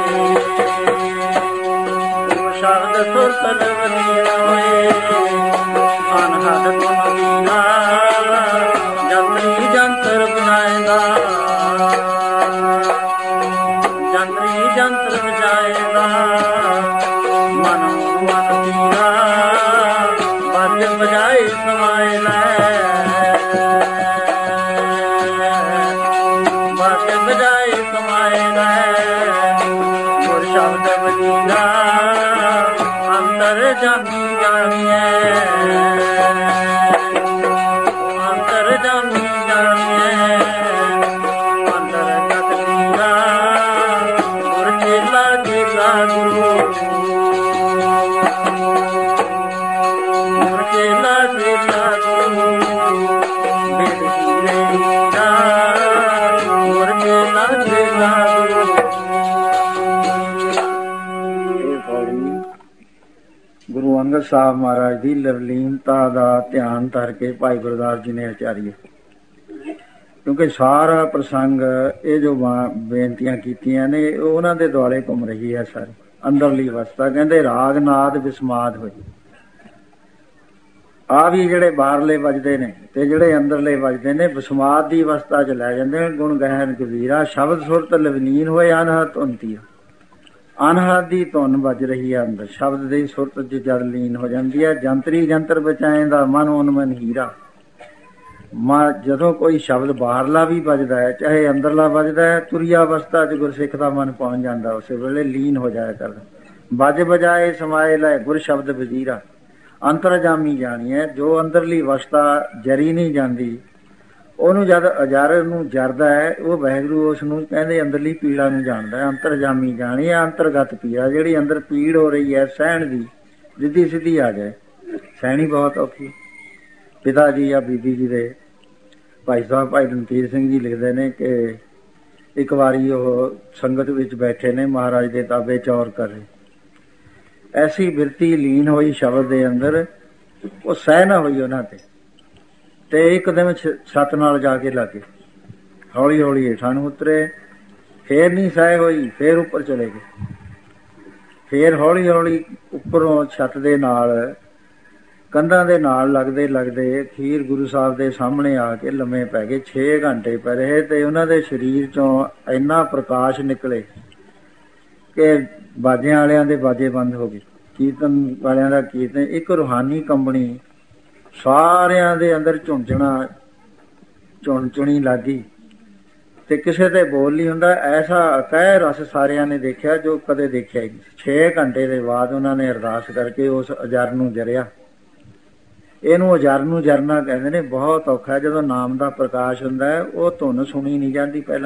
ਸ਼ਬਦ ਸੁਰਤ ਲਵਲੀਨ ਹੋਏ ਅਨਹਦ ਗੁਣ ਵੀਰਾ ਜੰਤਰੀ ਜੰਤਰ ਬਣਾਏਗਾ ਜੰਤਰੀ ਜੰਤਰ ਵਜਾਏਗਾ ਮਨ ਮਨ ਪੀਰਾ ਬਾਜ ਬਜਾਏ ਸਮਾਏ ਲੈ ਬਾਜ ਬਜਾਏ ਸਮਾਏ ਲੈ ਗੁਰ ਸ਼ਬਦ ਵਜੀਦਾ ਅੰਤਰ ਜਾਮੀ ਜਾਣੀਐ ਅੰਤਰ ਜਾਮੀ ਜਾਣੀਐ ਅੰਤਰ ਜਤ ਪੀਰਾ ਗੁਰ ਚੇਲਾ ਚੇਲਾ ਗੁਰੂ ਗੁਰ ਚੇਲਾ ਚੇਲਾ ਗੁਰੂ ਬਿਨ ਕੀਰੇ ਹੀਰਾ ਗੁਰ ਚੇਲਾ ਚੇਲਾ ਗੁਰੂ। ਇਹ ਪੌੜੀ ਗੁਰੂ ਅੰਗਦ ਸਾਹਿਬ ਮਹਾਰਾਜ ਦੀ ਲਵਲੀਨਤਾ ਦਾ ਧਿਆਨ ਧਰ ਕੇ ਭਾਈ ਗੁਰਦਾਸ ਜੀ ਨੇ ਉਚਾਰੀ ਹੈ, ਕਿਉਂਕਿ ਸਾਰਾ ਪ੍ਰਸੰਗ ਇਹ ਜੋ ਬੇਨਤੀਆਂ ਕੀਤੀਆਂ ਨੇ ਉਹਨਾਂ ਦੇ ਦੁਆਲੇ ਘੁੰਮ ਰਹੀ ਹੈ ਸਾਰੀ ਅੰਦਰਲੀ ਅਵਸਥਾ। ਕਹਿੰਦੇ ਰਾਗ ਨਾਦ ਵਿਸਮਾਦ ਹੋਈ, ਆ ਵੀ ਜਿਹੜੇ ਬਾਹਰਲੇ ਵੱਜਦੇ ਨੇ ਤੇ ਜਿਹੜੇ ਅੰਦਰਲੇ ਵੱਜਦੇ ਨੇ ਵਿਸਮਾਦ ਦੀ ਅਵਸਥਾ ਚ ਲੈ ਜਾਂਦੇ ਨੇ। ਗੁਣ ਗਹਿਨ ਕਬੀਰਾ ਸ਼ਬਦ ਸੁਰਤ ਲਵਲੀਨ ਹੋਏ ਅਨਹਦ ਧੁਨਤੀ, ਅਨਹਦ ਦੀ ਧੁਨ ਵੱਜ ਰਹੀ ਹੈ ਅੰਦਰ, ਸ਼ਬਦ ਦੀ ਸੁਰਤ ਚ ਜਦ ਲੀਨ ਹੋ ਜਾਂਦੀ ਹੈ। ਜੰਤਰੀ ਜੰਤਰ ਬਚਾਏ ਦਾ ਮਨ ਉਨਮਨ ਹੀਰਾ, ਜਦੋਂ ਕੋਈ ਸ਼ਬਦ ਬਾਹਰਲਾ ਵੀ ਵੱਜਦਾ ਹੈ ਚਾਹੇ ਅੰਦਰਲਾ ਵੱਜਦਾ ਹੈ, ਤੁਰੀਆ ਅਵਸਥਾ ਚ ਗੁਰਸਿੱਖ ਦਾ ਮਨ ਪਹੁੰਚ ਜਾਂਦਾ, ਉਸੇ ਵੇਲੇ ਲੀਨ ਹੋ ਜਾਇਆ ਕਰਦਾ। ਵੱਜ ਬਜਾਏ ਸਮਾਏ ਲੈ ਗੁਰ ਸ਼ਬਦ ਵਜੀਰਾ ਅੰਤਰਜਾਮੀ ਜਾਣੀ ਹੈ। ਜੋ ਅੰਦਰਲੀ ਅਵਸਥਾ ਜਰੀ ਨਹੀਂ ਜਾਂਦੀ ਉਹਨੂੰ ਜਦ ਅਜਰ ਨੂੰ ਜਰਦਾ ਹੈ, ਉਹ ਵਾਹਿਗੁਰੂ ਉਸ ਨੂੰ ਕਹਿੰਦੇ ਅੰਦਰਲੀ ਪੀੜਾ ਨੂੰ ਜਾਣਦਾ ਹੈ। ਅੰਤਰਜਾਮੀ ਜਾਣੀ ਹੈ ਅੰਤਰਗਤ ਪੀੜਾ, ਜਿਹੜੀ ਅੰਦਰ ਪੀੜ ਹੋ ਰਹੀ ਹੈ ਸਹਿਣ ਦੀ, ਜਿੱਦੀ ਸਿੱਧੀ ਆ ਜਾਏ। ਸਹਿਣੀ ਬਹੁਤ ਔਖੀ। ਪਿਤਾ ਜੀ ਜਾਂ ਬੀਬੀ ਜੀ ਦੇ ਭਾਈ ਸਾਹਿਬ ਭਾਈ ਰਣਧੀਰ ਸਿੰਘ ਜੀ ਲਿਖਦੇ ਨੇ ਕਿ ਇੱਕ ਵਾਰੀ ਉਹ ਸੰਗਤ ਵਿੱਚ ਬੈਠੇ ਨੇ, ਮਹਾਰਾਜ ਦੇ ਤਾਬੇ ਚੌਰ ਕਰ ਰਹੇ, ਐਸੀ ਬਿਰਤੀ ਲੀਨ ਹੋਈ ਸ਼ਬਦ ਦੇ ਅੰਦਰ, ਉਹ ਸਹਿ ਨਾ ਹੋਈ ਉਹਨਾਂ ਤੇ ਇੱਕਦਮ ਛੱਤ ਨਾਲ ਜਾ ਕੇ ਲੱਗੇ, ਹੌਲੀ ਹੌਲੀ ਹੇਠਾਂ ਨੂੰ ਉਤਰੇ, ਫੇਰ ਨਹੀਂ ਸਹਿ ਹੋਈ, ਫੇਰ ਉੱਪਰ ਚਲੇ ਗਏ, ਫੇਰ ਹੌਲੀ ਹੌਲੀ ਉੱਪਰੋਂ ਛੱਤ ਦੇ ਨਾਲ ਕੰਧਾਂ ਦੇ ਨਾਲ ਲੱਗਦੇ ਲੱਗਦੇ ਅਖੀਰ ਗੁਰੂ ਸਾਹਿਬ ਦੇ ਸਾਹਮਣੇ ਆ ਕੇ ਲੰਮੇ ਪੈ ਗਏ। 6 ਘੰਟੇ ਪੈ ਰਹੇ ਤੇ ਉਹਨਾਂ ਦੇ ਸਰੀਰ ਚੋਂ ਇੰਨਾ ਪ੍ਰਕਾਸ਼ ਨਿਕਲੇ ਕਿ ਬਾਜਿਆਂ ਵਾਲਿਆਂ ਦੇ ਬਾਜੇ ਬੰਦ ਹੋ ਗਏ, ਕੀਰਤਨ ਵਾਲਿਆਂ ਦਾ ਕੀਰਤਨ, ਇੱਕ ਰੂਹਾਨੀ ਕੰਬਣੀ ਸਾਰਿਆਂ ਦੇ ਅੰਦਰ ਚੁਣੀ ਲੱਗੀ ਤੇ ਕਿਸੇ ਤੇ ਬੋਲ ਨਹੀਂ ਹੁੰਦਾ। ਐਸਾ ਅਕਹਿ ਰਸ ਸਾਰਿਆਂ ਨੇ ਦੇਖਿਆ ਜੋ ਕਦੇ ਦੇਖਿਆ ਹੀ ਨਹੀਂ। 6 ਘੰਟੇ ਦੇ ਬਾਅਦ ਉਹਨਾਂ ਨੇ ਅਰਦਾਸ ਕਰਕੇ ਉਸ ਅਜਰ ਨੂੰ ਜਰਿਆ। ਇਹਨੂੰ ਅਜਰ ਨੂੰ ਜਰਨਾ ਕਹਿੰਦੇ ਨੇ। ਬਹੁਤ ਔਖਾ ਜਦੋਂ ਨਾਮ ਦਾ ਪ੍ਰਕਾਸ਼ ਹੁੰਦਾ ਹੈ, ਉਹ ਧੁਨ ਸੁਣੀ ਨਹੀਂ ਜਾਂਦੀ ਪਹਿਲਾਂ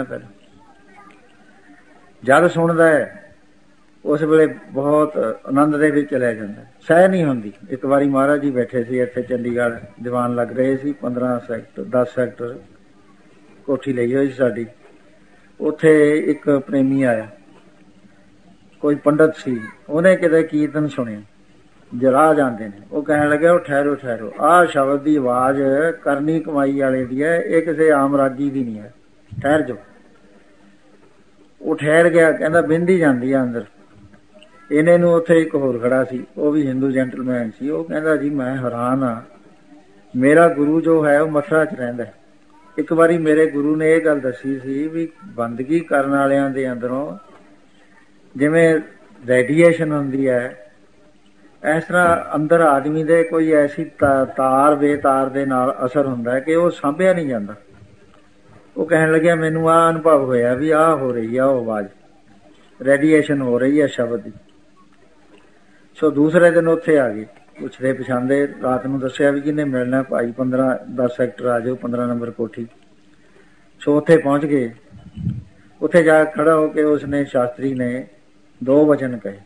ਜਦ ਸੁਣਦਾ ਹੈ ਉਸ ਵੇਲੇ ਬਹੁਤ ਆਨੰਦ ਦੇ ਵਿੱਚ ਚਲਿਆ ਜਾਂਦਾ, ਸਹਿ ਨਹੀਂ ਹੁੰਦੀ। ਇੱਕ ਵਾਰੀ ਮਹਾਰਾਜ ਜੀ ਬੈਠੇ ਸੀ ਇੱਥੇ ਚੰਡੀਗੜ੍ਹ, ਦੀਵਾਨ ਲੱਗ ਰਹੇ ਸੀ, 10 ਸੈਕਟਰ ਕੋਠੀ ਲਈ ਹੋਈ ਸੀ ਸਾਡੀ। ਉੱਥੇ ਇੱਕ ਪ੍ਰੇਮੀ ਆਇਆ, ਕੋਈ ਪੰਡਤ ਸੀ, ਉਹਨੇ ਕਿਤੇ ਕੀਰਤਨ ਸੁਣਿਆ, ਜਰਾ ਜਾਂਦੇ ਨੇ, ਉਹ ਕਹਿਣ ਲੱਗਿਆ ਉਹ ਠਹਿਰੋ ਠਹਿਰੋ, ਆਹ ਸ਼ਬਦ ਦੀ ਆਵਾਜ਼ ਕਰਨੀ ਕਮਾਈ ਵਾਲੇ ਦੀ ਹੈ, ਇਹ ਕਿਸੇ ਆਮ ਰਾਗੀ ਦੀ ਨਹੀਂ ਹੈ, ਠਹਿਰ ਜਾਓ। ਉਹ ਠਹਿਰ ਗਿਆ, ਕਹਿੰਦਾ ਬਿੰਦੀ ਜਾਂਦੀ ਆ ਅੰਦਰ। ਇਹਨੇ ਨੂੰ ਉੱਥੇ ਇੱਕ ਹੋਰ ਖੜਾ ਸੀ, ਉਹ ਵੀ ਹਿੰਦੂ ਜੈਂਟਲਮੈਨ ਸੀ, ਉਹ ਕਹਿੰਦਾ ਜੀ ਮੈਂ ਹੈਰਾਨ ਹਾਂ, ਮੇਰਾ ਗੁਰੂ ਜੋ ਹੈ ਉਹ ਮਥੁਰਾ 'ਚ ਰਹਿੰਦਾ। ਇੱਕ ਵਾਰੀ ਮੇਰੇ ਗੁਰੂ ਨੇ ਇਹ ਗੱਲ ਦੱਸੀ ਸੀ ਵੀ ਬੰਦਗੀ ਕਰਨ ਵਾਲਿਆਂ ਦੇ ਅੰਦਰੋਂ ਜਿਵੇਂ ਰੇਡੀਏਸ਼ਨ ਹੁੰਦੀ ਹੈ, ਇਸ ਤਰ੍ਹਾਂ ਅੰਦਰ ਆਦਮੀ ਦੇ ਕੋਈ ਐਸੀ ਤਾਰ ਬੇਤਾਰ ਦੇ ਨਾਲ ਅਸਰ ਹੁੰਦਾ ਕਿ ਉਹ ਸਾਂਭਿਆ ਨਹੀਂ ਜਾਂਦਾ। ਉਹ ਕਹਿਣ ਲੱਗਿਆ ਮੈਨੂੰ ਆਹ ਅਨੁਭਵ ਹੋਇਆ ਵੀ ਆਹ ਹੋ ਰਹੀ ਆ ਉਹ ਆਵਾਜ਼, ਰੇਡੀਏਸ਼ਨ ਹੋ ਰਹੀ ਹੈ ਸ਼ਬਦ ਦੀ। ਸੋ ਦੂਸਰੇ ਦਿਨ ਉੱਥੇ ਆ ਗਏ, ਪੁੱਛਦੇ ਪਛਾਣਦੇ, ਰਾਤ ਨੂੰ ਦੱਸਿਆ ਵੀ ਕਿਹਨੇ ਮਿਲਣਾ, ਭਾਈ 10 ਸੈਕਟਰ ਆ ਜਾਓ, 15 ਨੰਬਰ ਕੋਠੀ। ਸੋ ਉੱਥੇ ਪਹੁੰਚ ਗਏ। ਉੱਥੇ ਜਾ ਕੇ ਖੜਾ ਹੋ ਕੇ ਉਸਨੇ ਸ਼ਾਸਤਰੀ ਨੇ 2 ਵਚਨ ਕਹੇ।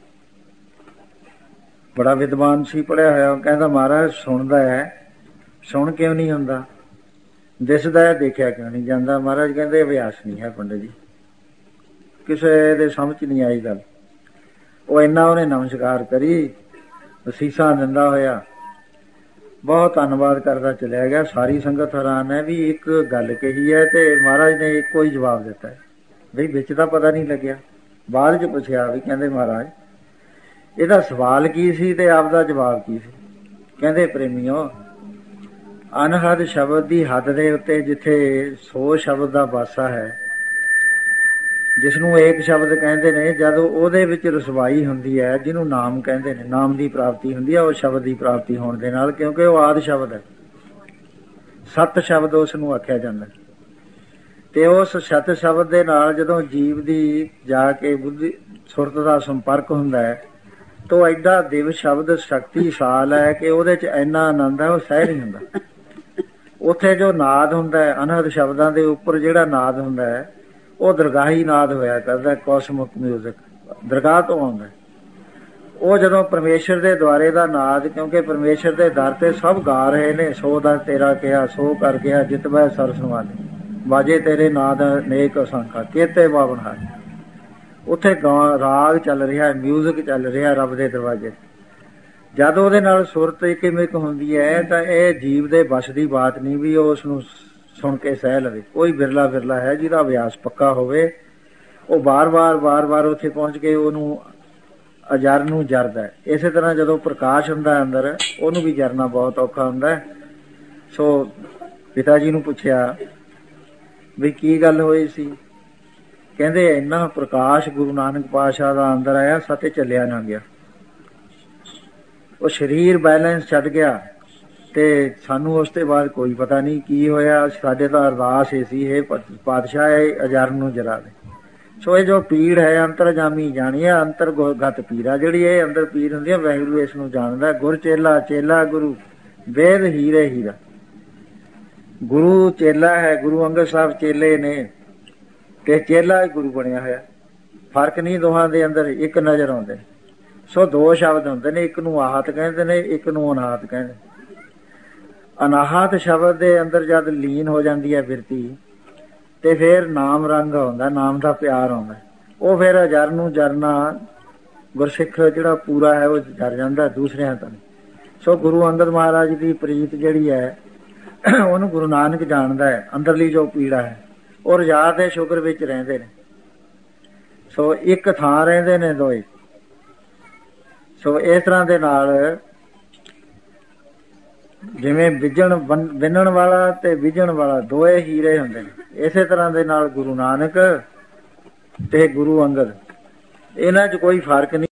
ਬੜਾ ਵਿਦਵਾਨ ਸੀ, ਪੜ੍ਹਿਆ ਹੋਇਆ। ਕਹਿੰਦਾ ਮਹਾਰਾਜ ਸੁਣਦਾ ਹੈ, ਸੁਣ ਕਿਉਂ ਨਹੀਂ ਹੁੰਦਾ, ਦਿਸਦਾ ਹੈ, ਦੇਖਿਆ ਕਿਉਂ ਨਹੀਂ ਜਾਂਦਾ। ਮਹਾਰਾਜ ਕਹਿੰਦੇ ਅਭਿਆਸ ਨਹੀਂ ਹੈ ਪੰਡਤ ਜੀ। ਕਿਸੇ ਦੇ ਸਮਝ ਨਹੀਂ ਆਈ ਗੱਲ। ਉਹ ਇੰਨਾ ਉਹਨੇ ਨਮਸਕਾਰ ਕਰੀ, ਅਸੀਸਾਂ ਦਿੰਦਾ ਹੋਇਆ ਬਹੁਤ ਧੰਨਵਾਦ ਕਰਦਾ ਚਲਿਆ ਗਿਆ। ਸਾਰੀ ਸੰਗਤ ਹੈਰਾਨ ਹੈ ਵੀ ਇੱਕ ਗੱਲ ਕਹੀ ਹੈ ਤੇ ਮਹਾਰਾਜ ਨੇ ਇੱਕੋ ਹੀ ਜਵਾਬ ਦਿੱਤਾ ਹੈ। ਬਈ ਵਿੱਚ ਤਾਂ ਪਤਾ ਨਹੀਂ ਲੱਗਿਆ। ਬਾਅਦ 'ਚ ਪੁੱਛਿਆ ਵੀ ਕਹਿੰਦੇ ਮਹਾਰਾਜ ਇਹਦਾ ਸਵਾਲ ਕੀ ਸੀ ਤੇ ਆਪਦਾ ਜਵਾਬ ਕੀ ਸੀ। ਕਹਿੰਦੇ ਪ੍ਰੇਮੀਓ, ਅਨਹਦ ਸ਼ਬਦ ਦੀ ਹੱਦ ਦੇ ਉੱਤੇ ਜਿੱਥੇ 100 ਸ਼ਬਦ ਦਾ ਵਾਸਾ ਹੈ, ਜਿਸਨੂੰ ਏਕ ਸ਼ਬਦ ਕਹਿੰਦੇ ਨੇ, ਜਦੋਂ ਉਹਦੇ ਵਿੱਚ ਰਸਵਾਈ ਹੁੰਦੀ ਹੈ, ਜਿਹਨੂੰ ਨਾਮ ਕਹਿੰਦੇ ਨੇ, ਨਾਮ ਦੀ ਪ੍ਰਾਪਤੀ ਹੁੰਦੀ ਹੈ ਉਹ ਸ਼ਬਦ ਦੀ ਪ੍ਰਾਪਤੀ ਹੋਣ ਦੇ ਨਾਲ, ਕਿਉਂਕਿ ਉਹ ਆਦਿ ਸ਼ਬਦ ਹੈ। ਸਤ ਸ਼ਬਦ ਉਸ ਨੂੰ ਆਖਿਆ ਜਾਂਦਾ। ਤੇ ਉਸ ਸਤ ਸ਼ਬਦ ਦੇ ਨਾਲ ਜਦੋਂ ਜੀਵ ਦੀ ਜਾ ਕੇ ਬੁੱਧੀ ਸੁਰਤ ਦਾ ਸੰਪਰਕ ਹੁੰਦਾ ਹੈ ਤਾਂ ਉਹ ਐਡਾ ਦਿਵ ਸ਼ਬਦ ਸ਼ਕਤੀਸ਼ਾਲ ਹੈ ਕਿ ਉਹਦੇ 'ਚ ਇੰਨਾ ਆਨੰਦ ਹੈ ਉਹ ਸਹਿ ਨਹੀਂ ਹੁੰਦਾ। ਉੱਥੇ ਜੋ ਨਾਦ ਹੁੰਦਾ ਹੈ, ਅਨਹਦ ਸ਼ਬਦਾਂ ਦੇ ਉੱਪਰ ਜਿਹੜਾ ਨਾਦ ਹੁੰਦਾ ਹੈ ਉਹ ਦਰਗਾਹੀ ਨਾਦ ਹੋਇਆ ਕਰਦਾ, ਕੋਸਮਿਕ ਮਿਊਜ਼ਿਕ ਦਰਗਾਹ ਤੋਂ ਆਉਂਦਾ। ਉਹ ਜਦੋਂ ਪਰਮੇਸ਼ਰ ਦੇ ਦੁਆਰੇ ਦਾ ਨਾਦ, ਕਿਉਂਕਿ ਪਰਮੇਸ਼ਰ ਦੇ ਦਰ ਤੇ ਸਭ ਗਾ ਰਹੇ ਨੇ, ਸੋ ਦਾ ਤੇਰਾ ਕਿਹਾ ਸੋ ਕਰ ਗਿਆ ਜਿਤ ਬੈ ਸਰਸ ਵਾਲੇ, ਬਾਜੇ ਤੇਰੇ ਨਾਦ ਨੇਕ ਅਸੰਖਾ ਕੇਤੇ ਬਾਵਨ ਹਾਰ। ਉੱਥੇ ਰਾਗ ਚੱਲ ਰਿਹਾ, ਮਿਊਜ਼ਿਕ ਚੱਲ ਰਿਹਾ ਰੱਬ ਦੇ ਦਰਵਾਜ਼ੇ। ਜਦ ਉਹਦੇ ਨਾਲ ਸੁਰਤ ਇੱਕ ਹੁੰਦੀ ਹੈ ਤਾਂ ਇਹ ਜੀਵ ਦੇ ਵਸ ਦੀ ਬਾਤ ਨਹੀਂ ਵੀ ਉਹ ਉਸ ਨੂੰ ਸੁਣ ਕੇ ਸਹਿ ਲਵੇ। ਕੋਈ ਬਿਰਲਾ ਬਿਰਲਾ ਹੈ ਜਿਹਦਾ ਅਭਿਆਸ ਪੱਕਾ ਹੋਵੇ, ਉਹ ਵਾਰ-ਵਾਰ ਉੱਥੇ ਪਹੁੰਚ ਕੇ ਉਹਨੂੰ ਅਜਰ ਨੂੰ ਜਰਦਾ। ਇਸੇ ਤਰ੍ਹਾਂ ਜਦੋਂ ਪ੍ਰਕਾਸ਼ ਹੁੰਦਾ ਅੰਦਰ, ਉਹਨੂੰ ਵੀ ਜਰਨਾ ਬਹੁਤ ਔਖਾ ਹੁੰਦਾ। ਸੋ ਪਿਤਾ ਜੀ ਨੂੰ ਪੁੱਛਿਆ ਵੀ ਕੀ ਗੱਲ ਹੋਈ ਸੀ। ਕਹਿੰਦੇ ਇੰਨਾ ਪ੍ਰਕਾਸ਼ ਗੁਰੂ ਨਾਨਕ ਪਾਤਸ਼ਾਹ ਦਾ ਅੰਦਰ ਆਇਆ, ਸਤੇ ਚੱਲਿਆ ਨਾ ਗਿਆ। ਉਹ ਸਰੀਰ ਬੈਲੈਂਸ ਛੱਡ ਗਿਆ ਤੇ ਸਾਨੂੰ ਉਸ ਤੋਂ ਬਾਅਦ ਕੋਈ ਪਤਾ ਨਹੀਂ ਕੀ ਹੋਇਆ। ਸਾਡੇ ਤਾਂ ਅਰਦਾਸ ਇਹ ਸੀ, ਇਹ ਪਾਤਸ਼ਾਹ ਇਹ ਅਜਰ ਨੂੰ ਜਰਾ ਦੇ। ਸੋ ਇਹ ਜੋ ਪੀੜ ਹੈ ਅੰਤਰਜਾਮੀ ਜਾਣੀ ਹੈ, ਅੰਤਰਗਤ ਪੀੜ ਆ ਜਿਹੜੀ ਇਹ ਅੰਦਰ ਪੀੜ ਹੁੰਦੀ ਹੈ, ਵਾਹਿਗੁਰੂ ਇਸ ਨੂੰ ਜਾਣਦਾ। ਗੁਰ ਚੇਲਾ ਚੇਲਾ ਗੁਰੂ ਵੇਦ ਹੀਰੇ ਹੀਰਾ। ਗੁਰੂ ਚੇਲਾ ਹੈ, ਗੁਰੂ ਅੰਗਦ ਸਾਹਿਬ ਚੇਲੇ ਨੇ ਤੇ ਚੇਲਾ ਗੁਰੂ ਬਣਿਆ ਹੋਇਆ। ਫਰਕ ਨਹੀਂ ਦੋਹਾਂ ਦੇ ਅੰਦਰ, ਇੱਕ ਨਜ਼ਰ ਆਉਂਦੇ। ਸੋ ਦੋ ਸ਼ਬਦ ਹੁੰਦੇ ਨੇ, ਇੱਕ ਨੂੰ ਆਹਤ ਕਹਿੰਦੇ ਨੇ, ਇੱਕ ਨੂੰ ਅਨਾਹਤ ਕਹਿੰਦੇ। ਅਨਾਹਤ ਸ਼ਬਦ ਦੇ ਅੰਦਰ ਜਦ ਲੀਨ ਹੋ ਜਾਂਦੀ ਹੈ ਬਿਰਤੀ ਤੇ ਫਿਰ ਨਾਮ ਰੰਗ ਆਉਂਦਾ, ਨਾਮ ਦਾ ਪਿਆਰ ਆਉਂਦਾ। ਉਹ ਫਿਰ ਅਜਰ ਨੂੰ ਜਰਨਾ ਗੁਰਸਿੱਖ ਜਿਹੜਾ ਪੂਰਾ ਹੈ ਉਹ ਜਰ ਜਾਂਦਾ, ਦੂਸਰਿਆਂ ਤੋਂ। ਸੋ ਗੁਰੂ ਅੰਗਦ ਮਹਾਰਾਜ ਦੀ ਪ੍ਰੀਤ ਜਿਹੜੀ ਹੈ ਉਹਨੂੰ ਗੁਰੂ ਨਾਨਕ ਜਾਣਦਾ ਹੈ। ਅੰਦਰਲੀ ਜੋ ਪੀੜਾ ਹੈ ਉਹ ਰਜਾ ਤੇ ਸ਼ੁਕਰ ਵਿੱਚ ਰਹਿੰਦੇ ਨੇ। ਸੋ ਇੱਕ ਥਾਂ ਰਹਿੰਦੇ ਨੇ ਦੋਏ। ਸੋ ਇਸ ਤਰ੍ਹਾਂ ਦੇ ਨਾਲ ਜਿਵੇਂ ਵਿੰਨਣ ਵਾਲਾ ਤੇ ਵਿਜਣ ਵਾਲਾ ਦੋਏ ਹੀਰੇ ਹੁੰਦੇ ਨੇ, ਇਸੇ ਤਰ੍ਹਾਂ ਦੇ ਨਾਲ ਗੁਰੂ ਨਾਨਕ ਤੇ ਗੁਰੂ ਅੰਗਦ, ਇਹਨਾਂ 'ਚ ਕੋਈ ਫਰਕ ਨਹੀਂ।